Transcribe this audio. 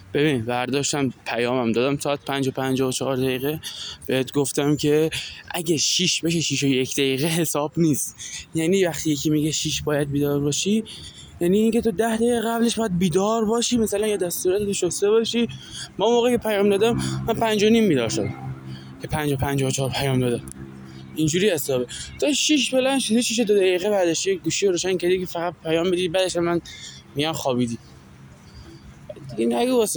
ببین برداشتم پیامم دادم ساعت 5:54 بهت گفتم که اگه 6 بشه 6:01 حساب نیست. یعنی وقتی یکی میگه 6 باید بیدار باشی، یعنی اینکه تو 10 دقیقه قبلش باید بیدار باشی، مثلا یه دستورات شسته باشی. ما موقعی که پیام دادم من 5:30 بیدار شدم که 5:54 پیام دادم. اینجوری حسابه. تا 6 بلند شده 6 دقیقه بعدش یک گوشی رو روشن کردی که فقط پیام بدی، بعدش من میام خوابیدی. دیگه نگو